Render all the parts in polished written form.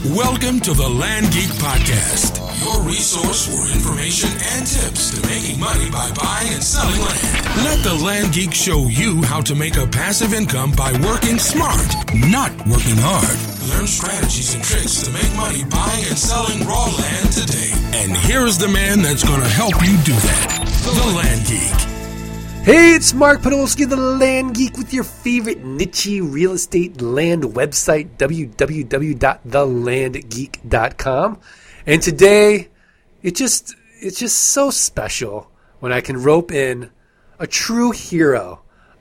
Welcome to the Land Geek Podcast, your resource for information and tips to making money by buying and selling land. Let the Land Geek show you how to make a passive income by working smart, not working hard. Learn strategies and tricks to make money buying and selling raw land today. And here's the man that's going to help you do that, the Land Geek. Hey, it's Mark Podolsky, the Land Geek, with your favorite niche real estate land website, www.thelandgeek.com. And today, it's just so special when I can rope in a true hero,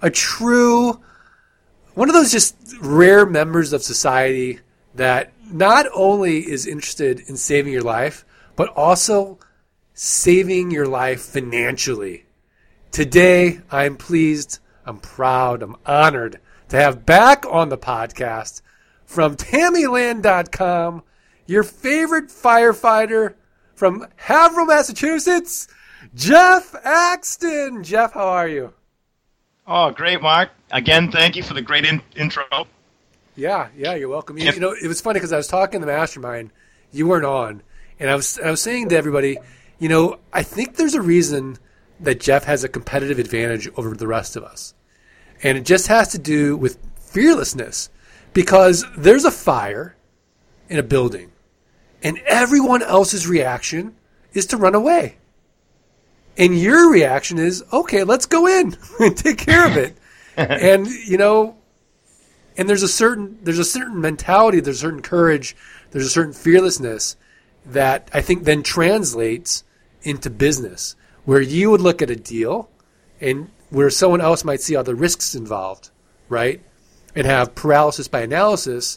one of those just rare members of society that not only is interested in saving your life, but also saving your life financially. Today, I'm pleased, I'm proud, I'm honored to have back on the podcast from TammyLand.com, your favorite firefighter from Haverhill, Massachusetts, Jeff Axton. Jeff, how are you? Oh, great, Mark. Again, thank you for the great intro. Yeah, you're welcome. You know, it was funny because I was talking to the mastermind, you weren't on, and I was saying to everybody, you know, I think there's a reason that Jeff has a competitive advantage over the rest of us. And it just has to do with fearlessness, because there's a fire in a building and everyone else's reaction is to run away. And your reaction is, okay, let's go in and take care of it. And, you know, and there's a certain mentality, there's a certain courage, there's a certain fearlessness that I think then translates into business, where you would look at a deal and where someone else might see all the risks involved, right, and have paralysis by analysis.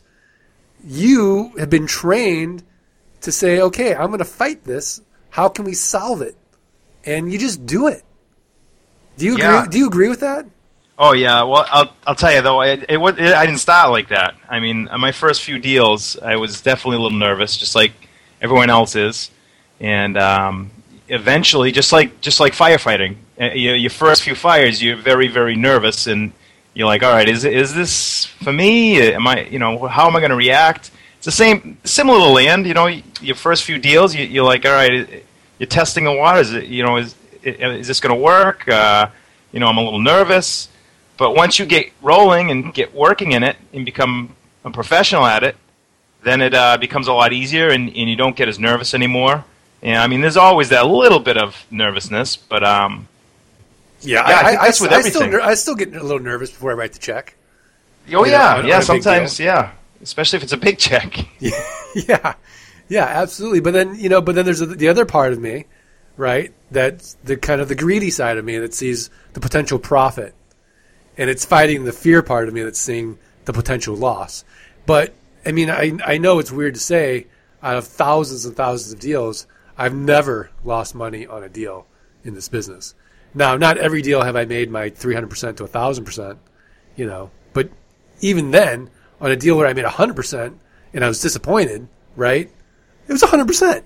You have been trained to say, okay, I'm going to fight this. How can we solve it? And you just do it. Do you agree? Do you agree with that? Oh yeah. Well, I'll tell you though, I didn't start like that. I mean, on my first few deals, I was definitely a little nervous, just like everyone else is, and eventually, just like firefighting, your first few fires, you're very, very nervous, and you're like, all right, is this for me? Am I, how am I going to react? It's the same, similar to land. Your first few deals, you're like, all right, you're testing the waters. Is this going to work? I'm a little nervous, but once you get rolling and get working in it and become a professional at it, then it becomes a lot easier, and you don't get as nervous anymore. Yeah, I mean, there's always that little bit of nervousness, but I still get a little nervous before I write the check. Oh yeah, sometimes, yeah, especially if it's a big check. yeah, absolutely. But then there's the other part of me, right? That's the kind of the greedy side of me that sees the potential profit, and it's fighting the fear part of me that's seeing the potential loss. But I mean, I know it's weird to say, out of thousands and thousands of deals, I've never lost money on a deal in this business. Now, not every deal have I made my 300% to 1,000%, but even then, on a deal where I made 100% and I was disappointed, right? It was 100%.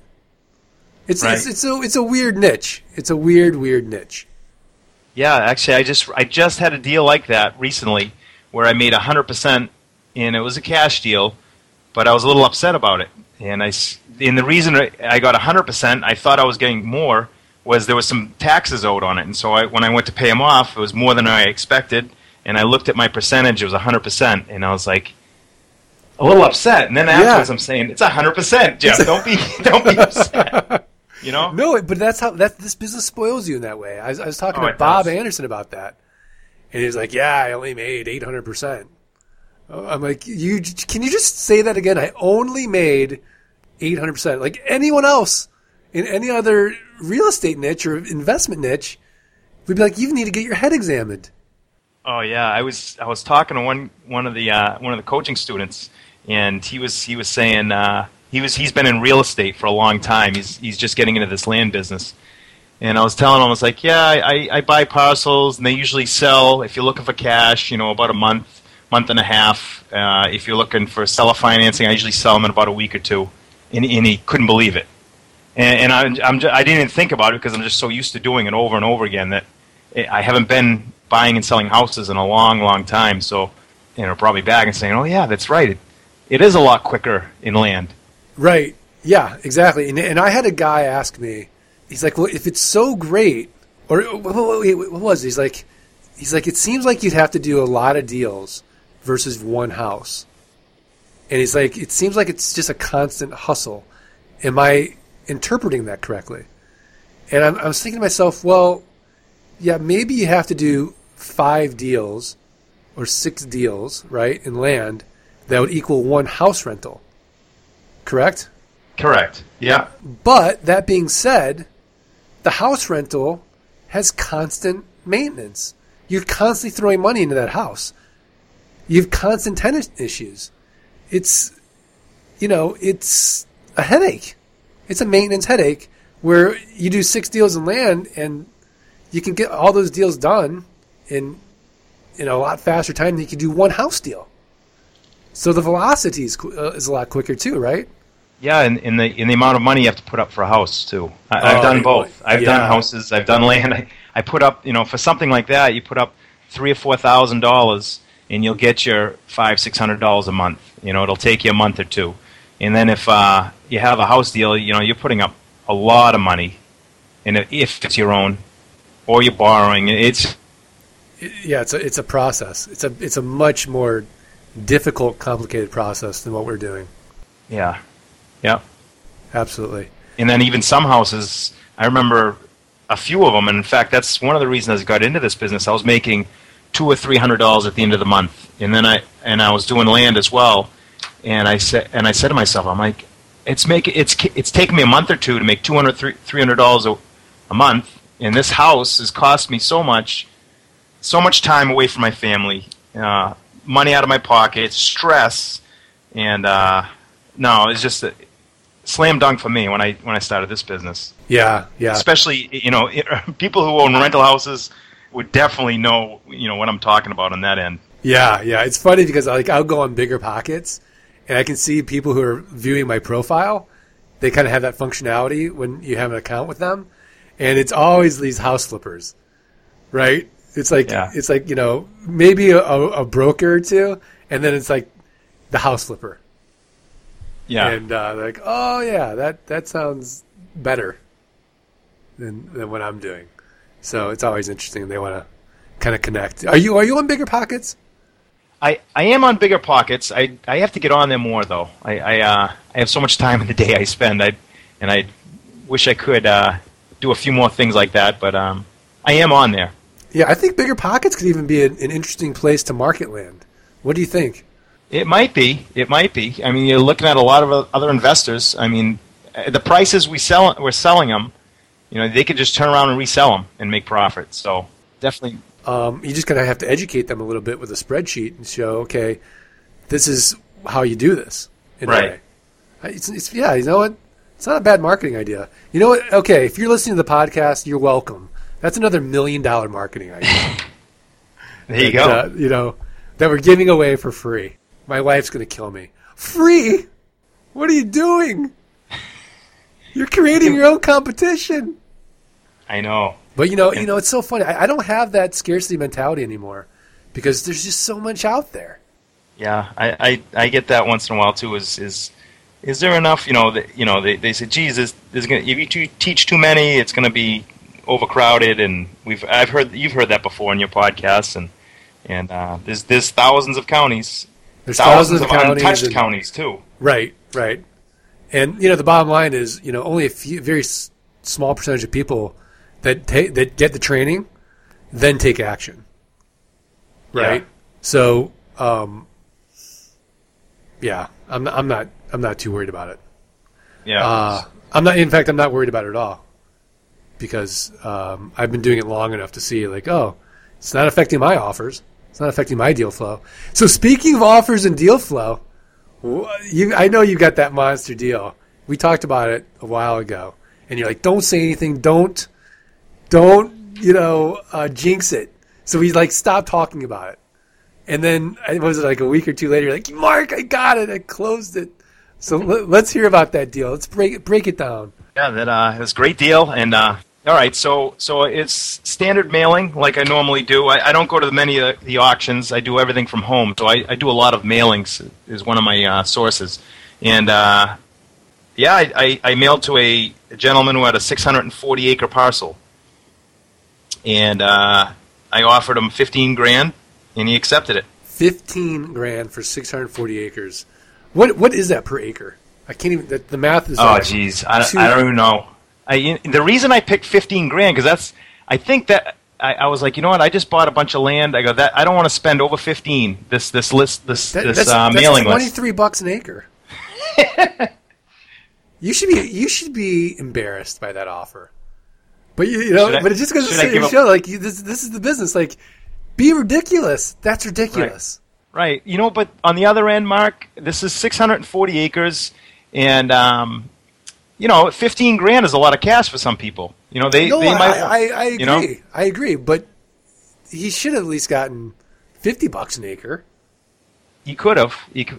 It's a weird niche. It's a weird niche. Yeah, actually, I just had a deal like that recently where I made 100%, and it was a cash deal, but I was a little upset about it. And the reason I got 100%, I thought I was getting more, was there was some taxes owed on it. And so when I went to pay them off, it was more than I expected. And I looked at my percentage, it was 100%. And I was like, a little upset. And then afterwards I'm saying, it's 100%, Jeff. Don't be upset. No, but that's how this business spoils you in that way. I was talking to Bob Anderson about that. And he was like, yeah, I only made 800%. I'm like, can you just say that again? I only made 800%. Like anyone else in any other real estate niche or investment niche, we'd be like, you need to get your head examined. Oh yeah, I was talking to one of the coaching students, and he was saying he's been in real estate for a long time. He's just getting into this land business, and I was telling him, I was like, yeah, I buy parcels, and they usually sell if you're looking for cash, about a month and a half. If you're looking for seller financing, I usually sell them in about a week or two. And he couldn't believe it. And I didn't even think about it because I'm just so used to doing it over and over again that I haven't been buying and selling houses in a long, long time. So, brought me back and saying, oh, yeah, that's right. It is a lot quicker in land. Right. Yeah, exactly. And I had a guy ask me, he's like, well, if it's so great, or what was it? He's like, it seems like you'd have to do a lot of deals versus one house. And he's like, it seems like it's just a constant hustle. Am I interpreting that correctly? And I was thinking to myself, well, yeah, maybe you have to do 5 deals or 6 deals, right, in land that would equal one house rental. Correct? Correct. Yeah. But that being said, the house rental has constant maintenance. You're constantly throwing money into that house. You have constant tenant issues. It's a headache. It's a maintenance headache where you do 6 deals in land and you can get all those deals done in a lot faster time than you can do one house deal. So the velocity is a lot quicker too, right? Yeah, and in the amount of money you have to put up for a house too. I've done both. I've done houses. I've done land. I put up, for something like that, you put up $3,000 or $4,000, and you'll get your $500-$600 a month. It'll take you a month or two, and then if you have a house deal, you're putting up a lot of money, and if it's your own, or you're borrowing, it's a process. It's a much more difficult, complicated process than what we're doing. Yeah. Yeah. Absolutely. And then even some houses, I remember a few of them, and in fact, that's one of the reasons I got into this business. I was making $200 or $300 at the end of the month, and then I was doing land as well, and I said to myself, I'm like, it's taken me a month or two to make $200, $300 a month, and this house has cost me so much time away from my family, money out of my pocket, stress, and no, it's just a slam dunk for me when I started this business. Yeah. Especially, people who own rental houses would definitely know, what I'm talking about on that end. Yeah. It's funny because I'll go on Bigger Pockets, and I can see people who are viewing my profile. They kind of have that functionality when you have an account with them, and it's always these house flippers, right? It's like maybe a broker or two, and then it's like the house flipper. Yeah. And they're like, oh yeah, that sounds better than what I'm doing. So it's always interesting. They want to kind of connect. Are you on Bigger Pockets? I am on Bigger Pockets. I have to get on there more though. I have so much time in the day I spend. I wish I could do a few more things like that, but I am on there. Yeah, I think Bigger Pockets could even be an interesting place to market land. What do you think? It might be. I mean, you're looking at a lot of other investors. I mean, the prices we're selling them, they could just turn around and resell them and make profit. So definitely. You just kind of have to educate them a little bit with a spreadsheet and show, okay, this is how you do this. Right. It's you know what? It's not a bad marketing idea. You know what? Okay, if you're listening to the podcast, you're welcome. That's another $1 million marketing idea. There you go. That we're giving away for free. My wife's going to kill me. Free? What are you doing? You're creating your own competition. I know. But it's so funny. I don't have that scarcity mentality anymore because there's just so much out there. Yeah, I get that once in a while too. Is there enough? They say, geez, if you teach too many, it's going to be overcrowded. And you've heard that before in your podcasts, and there's thousands of counties. There's thousands of counties, untouched counties too. Right. And the bottom line is, only a very small percentage of people that get the training then take action. Right. Yeah. So, I'm not too worried about it. Yeah. I'm not worried about it at all because I've been doing it long enough to see it's not affecting my offers. It's not affecting my deal flow. So speaking of offers and deal flow, I know you got that monster deal. We talked about it a while ago, and you're like, "Don't say anything. Don't jinx it." So we stopped talking about it, and then it was a week or two later. You're like, "Mark, I got it. I closed it." So let's hear about that deal. Let's break it down. Yeah, that was a great deal, and. All right, so it's standard mailing like I normally do. I don't go to many of the auctions. I do everything from home, so I do a lot of mailings is one of my sources. And Yeah, I mailed to a gentleman who had a 640-acre parcel, and I offered him $15,000, and he accepted it. $15,000 for 640 acres. What is that per acre? I can't even. The math is. Oh, geez, I don't even know. The reason I picked $15,000 because I think that I was like, you know what? I just bought a bunch of land. I go that I don't want to spend over 15. This mailing list. That's $23 an acre. You should be embarrassed by that offer. But but it just goes to show like this is the business. Like, be ridiculous. That's ridiculous. Right. But on the other end, Mark, this is 640 acres, and $15,000 is a lot of cash for some people. They might. I agree. I agree, but he should have at least gotten $50 an acre. He could have.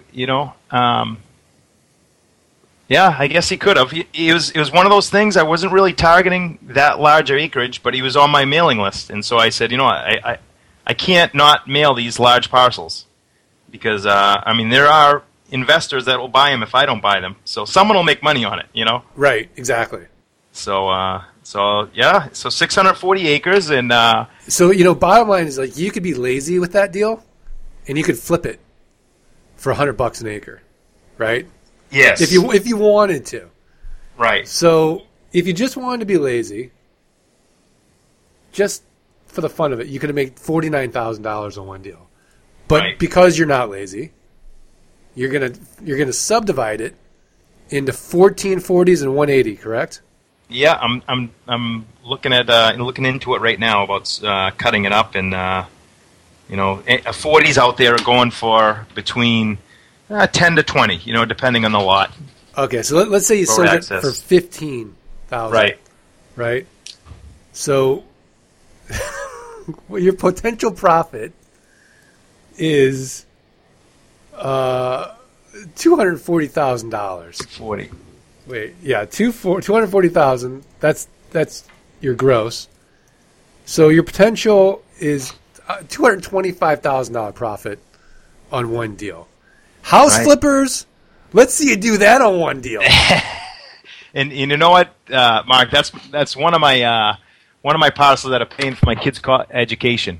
Yeah, I guess he could have. It was one of those things. I wasn't really targeting that larger acreage, but he was on my mailing list, and so I said, I can't not mail these large parcels because there are investors that will buy them if I don't buy them. So someone will make money on it, Right, exactly. So 640 acres, and bottom line is like you could be lazy with that deal, and you could flip it for $100 an acre, right? Yes. If you wanted to. Right. So if you just wanted to be lazy, just for the fun of it, you could have made $49,000 on one deal. But because you're not lazy, you're gonna subdivide it into 1440s and 180, correct? Yeah, I'm looking at looking into it right now about cutting it up, and 40s out there are going for between 10 to 20, depending on the lot. Okay, so let's say you sold it for $15,000. Right. Right. So your potential profit is $240,000. 40. Wait, yeah, $240,000. That's your gross. So your potential is $225,000 profit on one deal. House flippers, let's see you do that on one deal. And you know what, Mark? That's one of my parcels that are paying for my kids' education.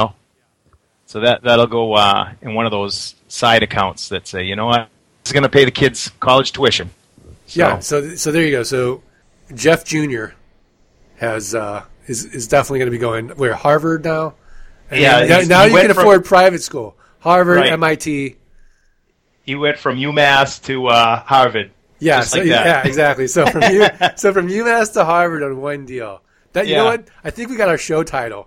So that'll go in one of those side accounts that say, it's going to pay the kids' college tuition. So. Yeah. So there you go. So Jeff Jr. has is definitely going to be going where Harvard now. And now you can afford private school. Harvard, MIT. He went from UMass to Harvard. Yeah, yeah, exactly. So from UMass to Harvard on one deal. You know what? I think we got our show title.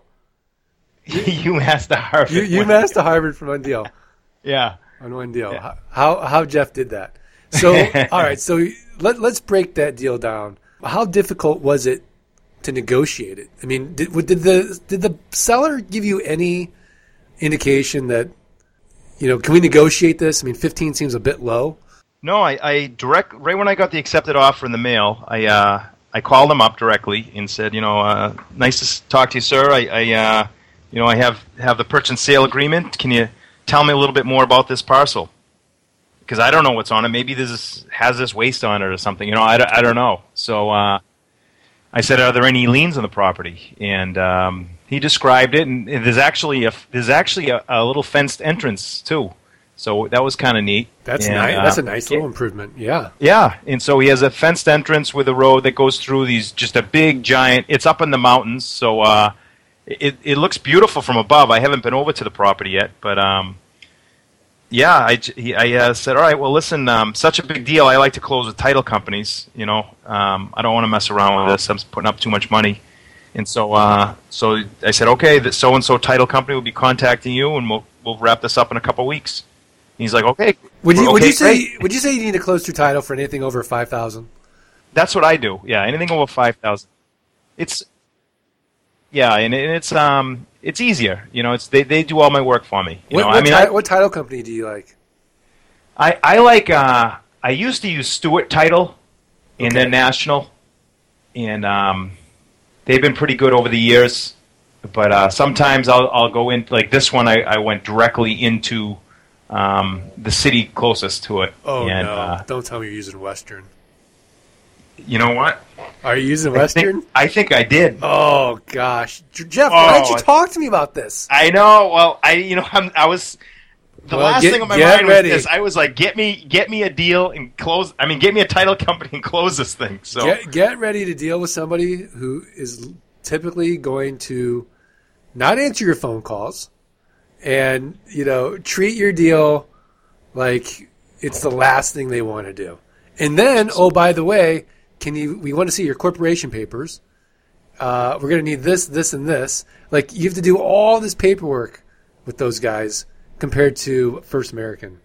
UMass to Harvard. UMass to Harvard from one deal. Yeah, on one deal. Yeah. How Jeff did that. So all right. So let's break that deal down. How difficult was it to negotiate it? I mean, did the seller give you any indication that? Can we negotiate this? I mean, 15 seems a bit low. No, right when I got the accepted offer in the mail, I called them up directly and said, nice to talk to you, sir. I have the purchase and sale agreement. Can you tell me a little bit more about this parcel? Because I don't know what's on it. Maybe this has this waste on it or something. I don't know. So I said, are there any liens on the property? And he described it, and there's actually a little fenced entrance too, so that was kind of neat. That's nice. That's a nice little improvement. Yeah. Yeah, and so he has a fenced entrance with a road that goes through just a big giant. It's up in the mountains, so it looks beautiful from above. I haven't been over to the property yet, but yeah, I said, all right, well, listen, such a big deal. I like to close with title companies. I don't want to mess around with this. I'm putting up too much money. And so I said, okay, the so-and-so title company will be contacting you, and we'll wrap this up in a couple of weeks. And he's like, okay. Would you say you need to close through title for anything over $5,000? That's what I do. Yeah, anything over $5,000. It's easier. They do all my work for me. What title company do you like? I like. I used to use Stewart Title, and then National, and they've been pretty good over the years, but sometimes I'll go in, like this one I went directly into the city closest to it. Oh, and, no. Don't tell me you're using Western. You know what? Are you using Western? I think I did. Oh gosh, Jeff, why didn't you talk to me about this? I know. Well, I was. The last thing on my mind was this. I was like, get me a deal and close. I mean, get me a title company and close this thing. So get ready to deal with somebody who is typically going to not answer your phone calls, and treat your deal like it's the last thing they want to do. And then, oh, by the way, we want to see your corporation papers. We're going to need this, this, and this. Like, you have to do all this paperwork with those guys compared to First American.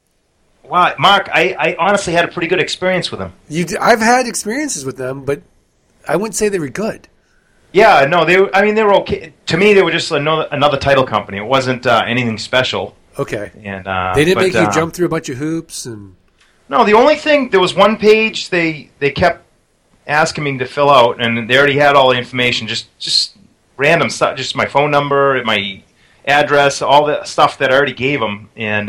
Wow, Mark, I honestly had a pretty good experience with them. I've had experiences with them, but I wouldn't say they were good. Yeah, no, they were okay. To me, they were just another title company. It wasn't anything special. Okay. And they didn't make you jump through a bunch of hoops and. No, the only thing, there was one page they kept asking me to fill out, and they already had all the information, just random stuff, just my phone number, my address, all the stuff that I already gave them. And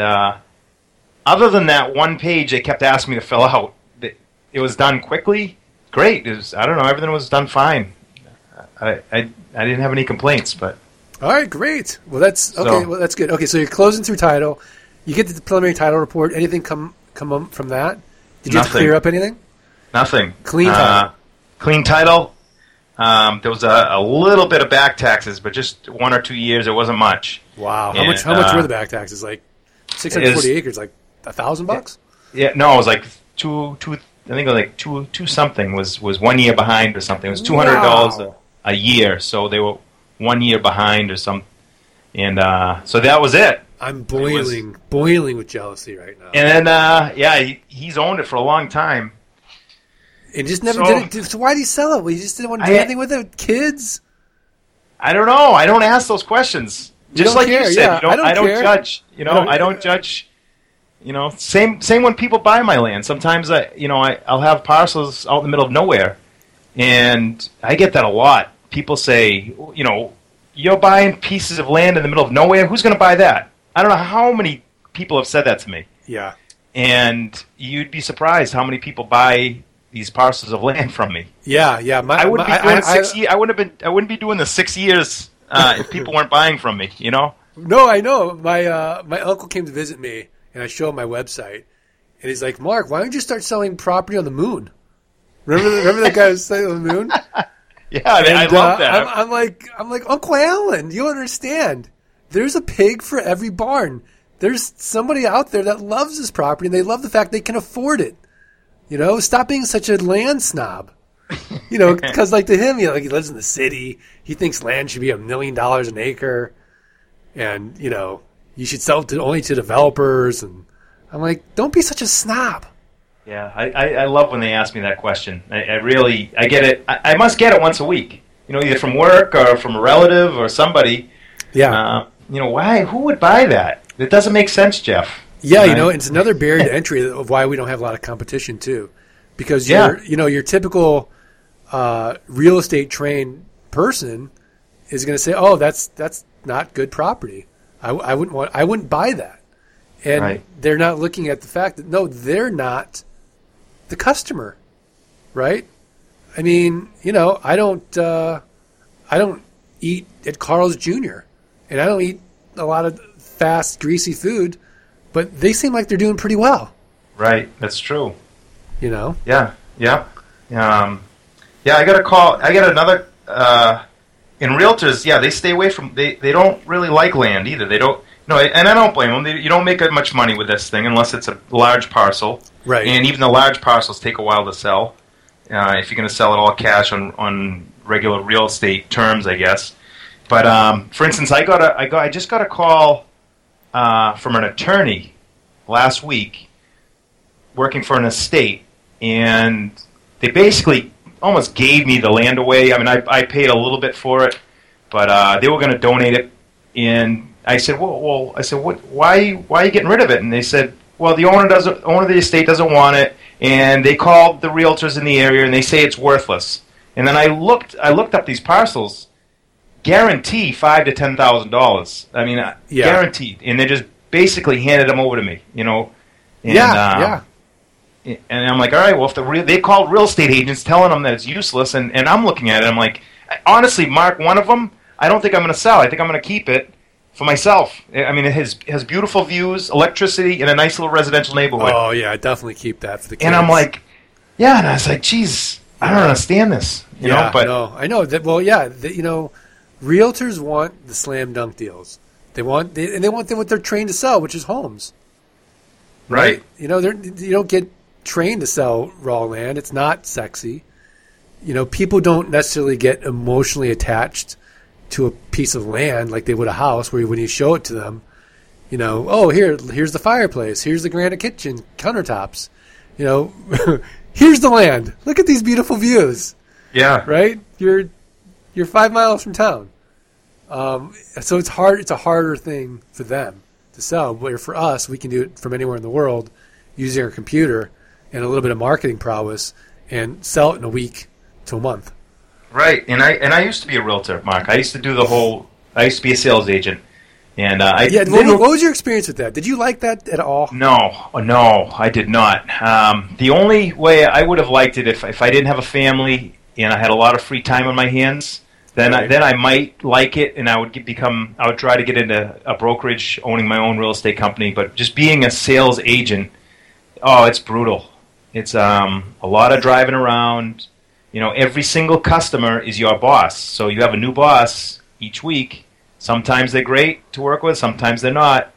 other than that one page they kept asking me to fill out, it was done quickly. Great. I don't know, everything was done fine. I didn't have any complaints, but. All right, great. Well, that's okay. Well, that's good. Okay, so you're closing through title. You get the preliminary title report. Anything come from that? Did you have to clear up anything? Nothing. Clean title. Clean title. There was a little bit of back taxes, but just 1 or 2 years. It wasn't much. Wow. How much were the back taxes? Like 640 acres, like $1,000? Yeah. No, it was like two. I think it was like two something was 1 year behind or something. It was $200 a year, so they were 1 year behind or something. And so that was it. I'm boiling with jealousy right now. And then, he's owned it for a long time. And just never did it. So why did he sell it? Well, he just didn't want to do anything with it? Kids? I don't know. I don't ask those questions. Just like you said, I don't judge. I don't judge. Same when people buy my land. Sometimes I'll have parcels out in the middle of nowhere, and I get that a lot. People say, you're buying pieces of land in the middle of nowhere. Who's going to buy that? I don't know how many people have said that to me. Yeah. And you'd be surprised how many people buy these parcels of land from me. Yeah. I wouldn't be doing 6 years. I wouldn't be doing the 6 years if people weren't buying from me. No, I know. My uncle came to visit me, and I showed him my website, and he's like, "Mark, why don't you start selling property on the moon?" Remember that guy was selling on the moon? Yeah, I love that. I'm like Uncle Alan. You understand? There's a pig for every barn. There's somebody out there that loves this property, and they love the fact they can afford it. Stop being such a land snob. Because to him, he lives in the city. He thinks land should be $1 million an acre, and you should sell it only to developers. And I'm like, don't be such a snob. Yeah, I love when they ask me that question. I get it. I must get it once a week. Either from work or from a relative or somebody. Yeah. Why? Who would buy that? It doesn't make sense, Jeff. Yeah, right? It's another barrier to entry of why we don't have a lot of competition too, because your typical real estate trained person is going to say, "Oh, that's not good property. I wouldn't buy that," and they're not looking at the fact that no, they're not the customer, right? I mean, I don't eat at Carl's Jr. and I don't eat a lot of fast, greasy food. But they seem like they're doing pretty well. Right, that's true. Yeah. I got a call. I got another. In realtors, they stay away from. They don't really like land either. They don't. And I don't blame them. You don't make much money with this thing unless it's a large parcel. Right. And even the large parcels take a while to sell. If you're going to sell it all cash on regular real estate terms, I guess. But for instance, I just got a call. From an attorney last week working for an estate, and they basically almost gave me the land away. I mean, I paid a little bit for it, but they were going to donate it. And I said, well, why are you getting rid of it? And they said, well, the owner of the estate doesn't want it, and they called the realtors in the area, and they say it's worthless. And then I looked up these parcels. Guarantee $5,000 to $10,000. I mean, guaranteed, and they just basically handed them over to me, And, And I'm like, all right, well, if they called real estate agents telling them that it's useless, and I'm looking at it, I'm like, honestly, Mark, one of them, I don't think I'm going to sell. I think I'm going to keep it for myself. I mean, it has beautiful views, electricity, and a nice little residential neighborhood. Oh, yeah, definitely keep that for the kids. And I'm like, yeah, and I was like, geez, I don't understand this. You know, but no, I know that. Well, yeah, realtors want the slam dunk deals. They want what they're trained to sell, which is homes. Right. You don't get trained to sell raw land. It's not sexy. People don't necessarily get emotionally attached to a piece of land like they would a house, where when you show it to them, here's the fireplace, here's the granite kitchen countertops, here's the land. Look at these beautiful views. Yeah. Right? You're 5 miles from town. So it's hard. It's a harder thing for them to sell. Where for us, we can do it from anywhere in the world using our computer and a little bit of marketing prowess and sell it in a week to a month. Right. And I used to be a realtor, Mark. I used to do I used to be a sales agent. And what was your experience with that? Did you like that at all? No, I did not. The only way I would have liked it if I didn't have a family and I had a lot of free time on my hands, then I might like it, and I would try to get into a brokerage, owning my own real estate company. But just being a sales agent, it's brutal. It's a lot of driving around. Every single customer is your boss. So you have a new boss each week. Sometimes they're great to work with. Sometimes they're not.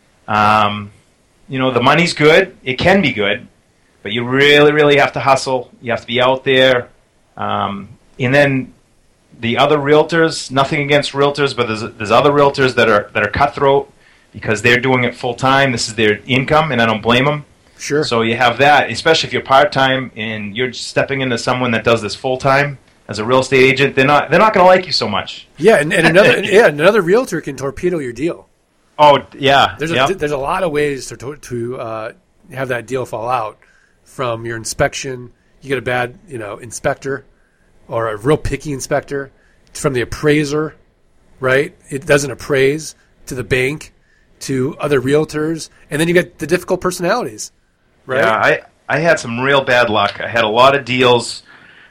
The money's good. It can be good. But you really, really have to hustle. You have to be out there. And then the other realtors, nothing against realtors, but there's other realtors that are cutthroat because they're doing it full time. This is their income, and I don't blame them. Sure. So you have that, especially if you're part time and you're stepping into someone that does this full time as a real estate agent. They're not going to like you so much. Yeah, and another realtor can torpedo your deal. Oh yeah. There's a lot of ways to have that deal fall out. From your inspection, you get a bad inspector, or a real picky inspector. From the appraiser, right? It doesn't appraise, to the bank, to other realtors, and then you get the difficult personalities, right? Yeah, I had some real bad luck. I had a lot of deals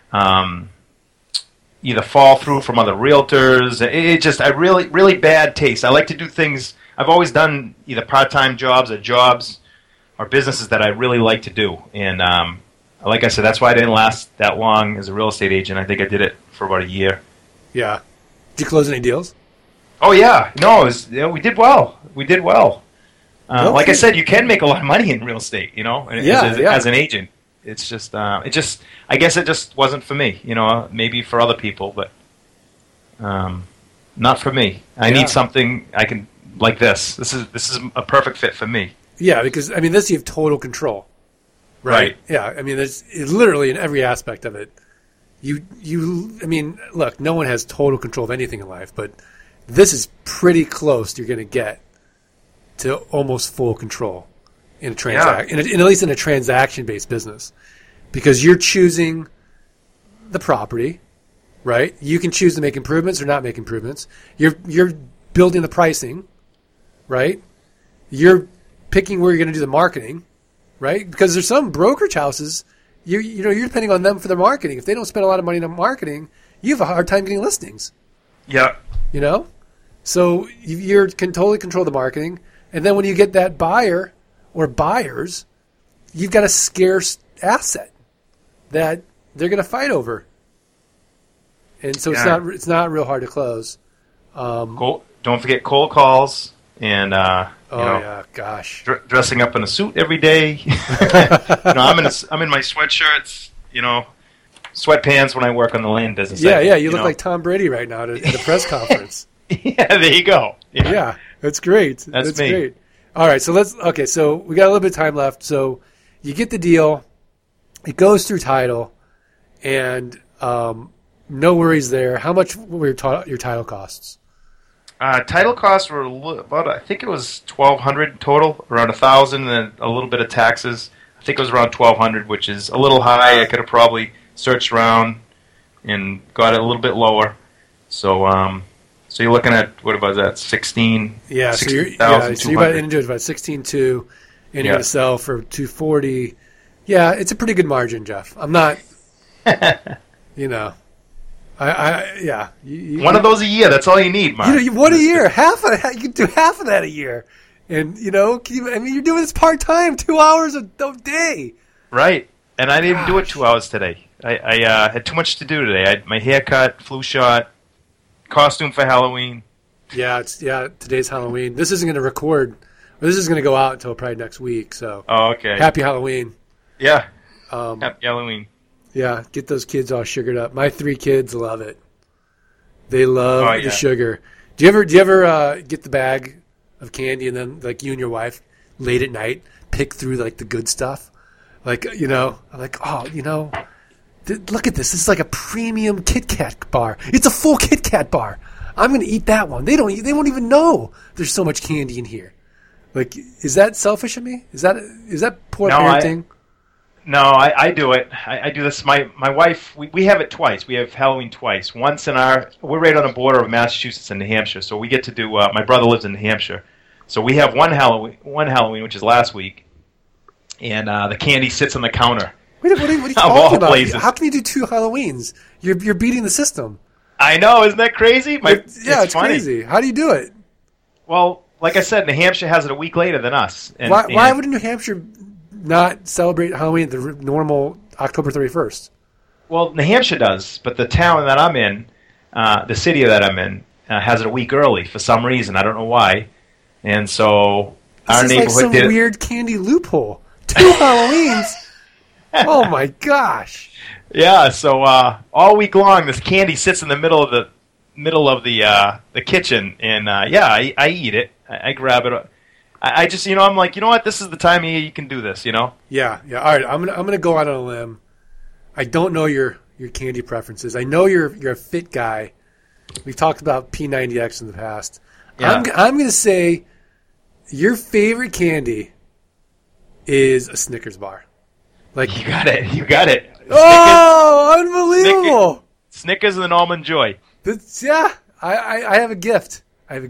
either fall through from other realtors. I really, really bad taste. I like to do things. I've always done either part-time jobs or businesses that I really like to do. And like I said, that's why I didn't last that long as a real estate agent. I think I did it for about a year. Yeah. Did you close any deals? Oh, yeah. No, we did well. Like I said, you can make a lot of money in real estate, as an agent. It's just, I guess it just wasn't for me, maybe for other people, but not for me. I need something I can, like this. This is a perfect fit for me. Yeah, because, this you have total control. Right. Yeah, there's literally in every aspect of it. Look, no one has total control of anything in life, but this is pretty close you're going to get to almost full control in a transaction, at least in a transaction-based business, because you're choosing the property, right? You can choose to make improvements or not make improvements. You're building the pricing, right? You're picking where you're going to do the marketing, right? Because there's some brokerage houses, you're depending on them for their marketing. If they don't spend a lot of money on marketing, you have a hard time getting listings. Yeah. So you can totally control the marketing. And then when you get that buyer or buyers, you've got a scarce asset that they're going to fight over. And so it's not real hard to close. Don't forget cold calls and dressing up in a suit every day. I'm in my sweatshirts, sweatpants when I work on the land business. You look like Tom Brady right now at a press conference. Yeah, there you go. Yeah, that's great. That's me. Great. All right, so so we got a little bit of time left. So you get the deal, it goes through title, and no worries there. How much were your title costs? Title costs were about, I think it was $1,200 total, around $1,000, and then a little bit of taxes. I think it was around $1,200, which is a little high. I could have probably searched around and got it a little bit lower. So, so you're looking at, what was that, 16? Yeah, so you're about into it about 16.2, and you're going to sell for $240. Yeah, it's a pretty good margin, Jeff. I'm not, you know, one of those a year. That's all you need, Mark. One a year. You can do half of that a year. And, you're doing this part-time, 2 hours a day. Right. And I didn't do it 2 hours today. I had too much to do today. I had my haircut, flu shot, costume for Halloween. Yeah, today's Halloween. This isn't going to record. This is going to go out until probably next week. So. Oh, okay. Happy Halloween. Yeah. Happy Halloween. Yeah, get those kids all sugared up. My 3 kids love it. They love the sugar. Do you ever get the bag of candy and then, like, you and your wife late at night pick through, like, the good stuff? Like, I'm like, look at this. This is like a premium Kit Kat bar. It's a full Kit Kat bar. I'm going to eat that one. They won't even know there's so much candy in here. Like, is that selfish of me? Is that poor parenting? I do it. I do this. My wife, we have it twice. We have Halloween twice. Once we're right on the border of Massachusetts and New Hampshire, so we get to do, my brother lives in New Hampshire. So we have one Halloween, which is last week, and the candy sits on the counter. What are you talking about? Places. How can you do 2 Halloweens? You're beating the system. I know. Isn't that crazy? It's funny. Crazy. How do you do it? Well, like I said, New Hampshire has it a week later than us. Why would New Hampshire not celebrate Halloween the normal October 31st? Well, New Hampshire does, but the town that I'm in, the city that I'm in, has it a week early for some reason. I don't know why. And so our neighborhood like some weird candy loophole. 2 Halloweens. Oh my gosh. Yeah. So all week long, this candy sits in the middle of the kitchen, and I eat it. I grab it. I just, I'm like, you know what? This is the time of year you can do this, Yeah. All right. I'm gonna go out on a limb. I don't know your candy preferences. I know you're a fit guy. We've talked about P90X in the past. Yeah. I'm gonna say your favorite candy is a Snickers bar. Like you got it. Snickers, unbelievable! Snickers and Almond Joy. I have a gift.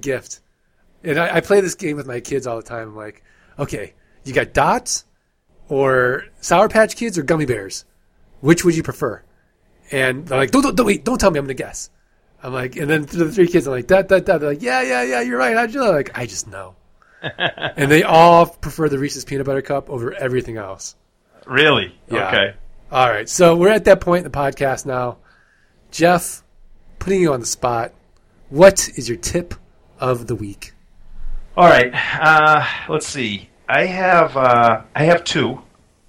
And I play this game with my kids all the time. I'm like, okay, you got Dots or Sour Patch Kids or Gummy Bears? Which would you prefer? And they're like, don't wait, don't tell me, I'm going to guess. I'm like, and then the 3 kids are like, that. They're like, yeah, you're right. How'd you know? I'm like, I just know. And they all prefer the Reese's Peanut Butter Cup over everything else. Really? Yeah. Okay. All right, so we're at that point in the podcast now. Jeff, putting you on the spot, what is your tip of the week? All right, let's see. I have 2.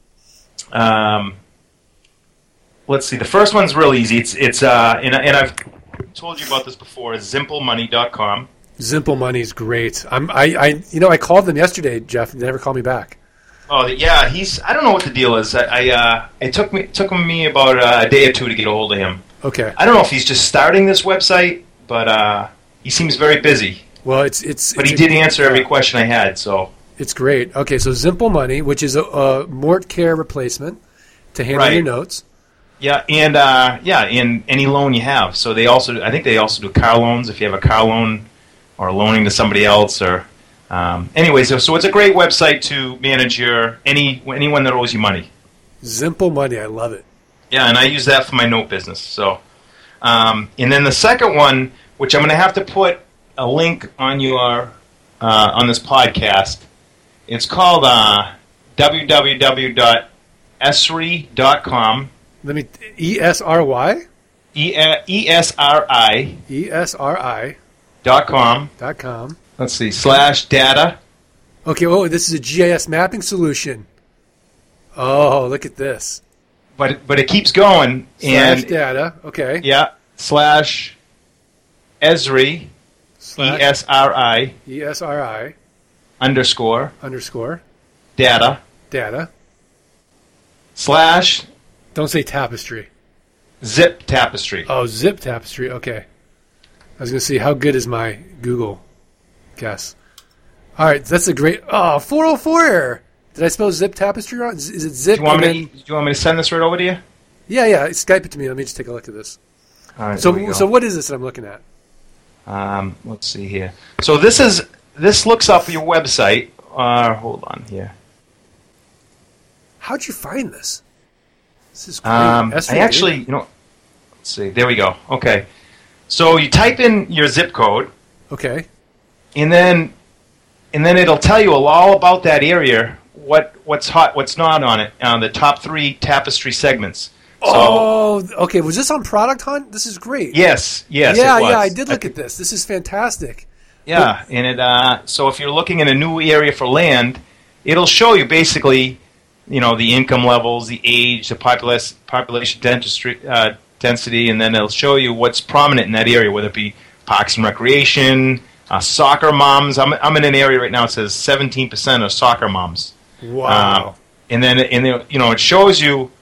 Let's see. The first one's real easy. It's and I've told you about this before. Is ZimpleMoney.com. Zimple Money's great. I called them yesterday, Jeff. They never called me back. Oh yeah, I don't know what the deal is. It took me about a day or 2 to get a hold of him. Okay. I don't know if he's just starting this website, but he seems very busy. Well, But he did answer every question I had, so. It's great. Okay, so Zimple Money, which is a Mort Care replacement to handle your notes. Yeah, and any loan you have. So I think they also do car loans if you have a car loan or loaning to somebody else or. Anyway, so it's a great website to manage anyone that owes you money. Zimple Money, I love it. Yeah, and I use that for my note business. So, and then the second one, which I'm going to have to put a link on on this podcast. It's called www.esri.com. Let me ESRY. ESRI. ESRI.com. Let's see, /data. Okay, this is a GIS mapping solution. Oh, look at this. But it keeps going. /data, okay. Yeah, /Esri, ESRI. ESRI. _. Data. / Don't say tapestry. Zip Tapestry. Oh, Zip Tapestry, okay. I was going to see, how good is my Google guess? All right, that's a great... 404 error. Did I spell Zip Tapestry wrong? Is it Zip? Do you want me to send this right over to you? Yeah. Skype it to me. Let me just take a look at this. All right, so what is this that I'm looking at? Let's see here. So this looks up your website. Hold on here. How'd you find this? This is great. I actually, let's see. There we go. Okay. So you type in your zip code. Okay. And then it'll tell you all about that area, what's hot, what's not on it, the top 3 tapestry segments. Okay. Was this on Product Hunt? This is great. Yes. Yeah, I did look at this. This is fantastic. Yeah, and so if you're looking in a new area for land, it'll show you basically, the income levels, the age, the population density, and then it'll show you what's prominent in that area, whether it be parks and recreation, soccer moms. I'm in an area right now that says 17% of soccer moms. Wow. And then it shows you,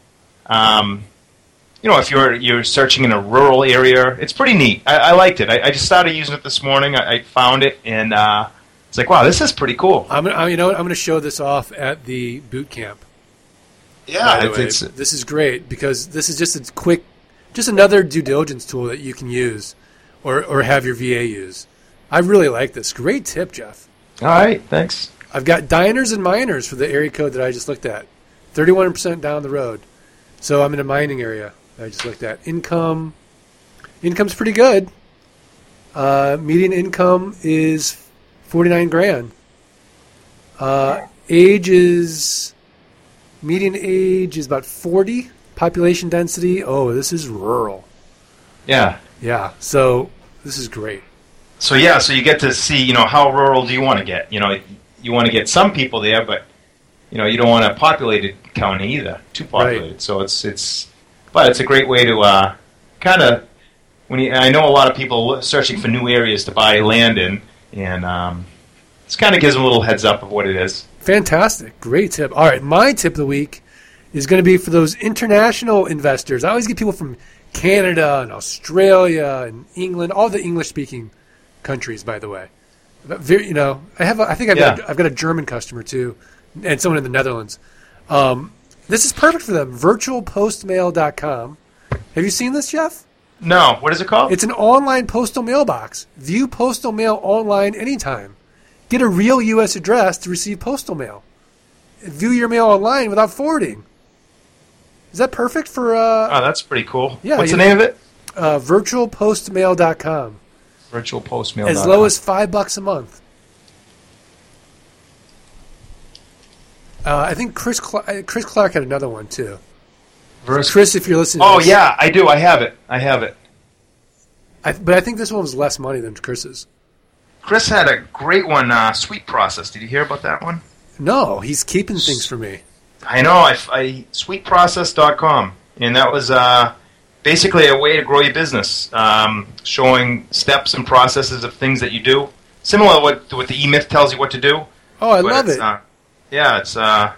if you're searching in a rural area, it's pretty neat. I liked it. I just started using it this morning. I found it, and it's like, wow, this is pretty cool. I'm going to show this off at the boot camp. Yeah, this is great because this is just another due diligence tool that you can use, or have your VA use. I really like this. Great tip, Jeff. All right, thanks. I've got diners and miners for the area code that I just looked at. 31% down the road. So I'm in a mining area that I just looked at. Income's pretty good. Median income is 49 grand. Median age is about 40. Population density, this is rural. Yeah. Yeah, so this is great. So you get to see, how rural do you want to get? You want to get some people there, but you don't want a populated county either, too populated. Right. So it's a great way to kind of I know a lot of people searching for new areas to buy land in, and this kind of gives them a little heads up of what it is. Fantastic, great tip. All right, my tip of the week is going to be for those international investors. I always get people from Canada and Australia and England, all the English-speaking countries, by the way. I've got a German customer too, and someone in the Netherlands. This is perfect for them. Virtualpostmail.com. Have you seen this, Jeff? No. What is it called? It's an online postal mailbox. View postal mail online anytime. Get a real U.S. address to receive postal mail. View your mail online without forwarding. Is that perfect for... that's pretty cool. Yeah, what's the name of it? Virtualpostmail.com. Virtualpostmail.com. As low as $5 a month. I think Chris Clark had another one too. Chris, if you're listening. Oh yeah, I do. I have it. But I think this one was less money than Chris's. Chris had a great one, Sweet Process. Did you hear about that one? No, he's keeping things for me. I know. Sweetprocess.com, and that was basically a way to grow your business, showing steps and processes of things that you do, similar to what the E-Myth tells you what to do. Oh, I love it. It's.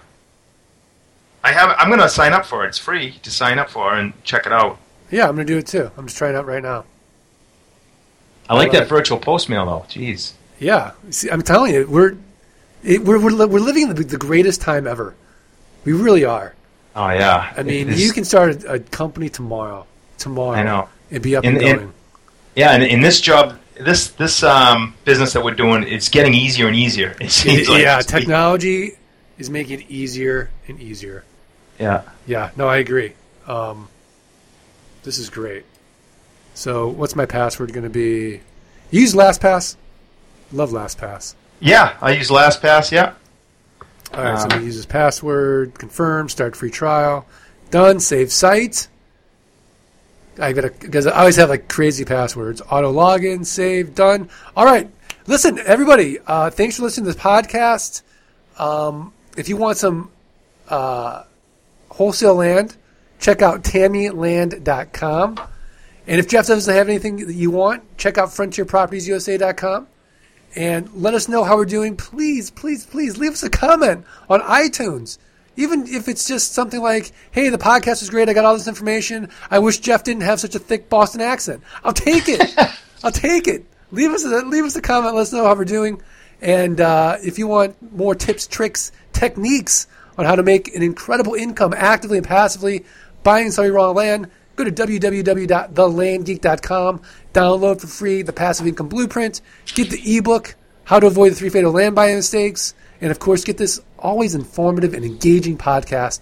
I'm going to sign up for it. It's free to sign up for and check it out. Yeah, I'm going to do it too. I'm just trying it out right now. I like that virtual postmail though. Jeez. Yeah, see, I'm telling you, we're living in the greatest time ever. We really are. Oh yeah. I mean, you can start a company tomorrow. I know. And be up and going. And in this job, this business that we're doing, it's getting easier and easier. It seems like technology is making it easier and easier. Yeah. Yeah. No, I agree. This is great. So, what's my password going to be? You use LastPass? Love LastPass. Yeah, I use LastPass. Yeah. All right. So I'm going to use this password. Confirm. Start free trial. Done. Save site. Because I always have like crazy passwords. Auto login. Save. Done. All right. Listen, everybody. Thanks for listening to this podcast. If you want some wholesale land, check out TammyLand.com. And if Jeff doesn't have anything that you want, check out FrontierPropertiesUSA.com. And let us know how we're doing. Please, please, please leave us a comment on iTunes. Even if it's just something like, hey, the podcast is great. I got all this information. I wish Jeff didn't have such a thick Boston accent. I'll take it. I'll take it. Leave us a comment. Let us know how we're doing. And if you want more tips, tricks, techniques on how to make an incredible income actively and passively buying and selling raw land, go to www.thelandgeek.com. Download for free the Passive Income Blueprint. Get the ebook, How to Avoid the 3 Fatal Land Buying Mistakes. And, of course, get this always informative and engaging podcast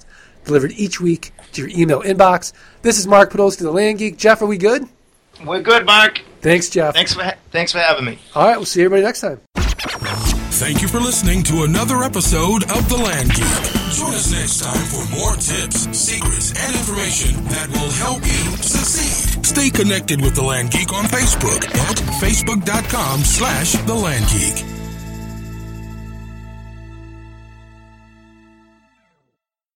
delivered each week to your email inbox. This is Mark Podolsky, the Land Geek. Jeff, are we good? We're good, Mark. Thanks, Jeff. Thanks for having me. All right, we'll see everybody next time. Thank you for listening to another episode of The Land Geek. Join us next time for more tips, secrets, and information that will help you succeed. Stay connected with The Land Geek on Facebook at facebook.com/The Land Geek.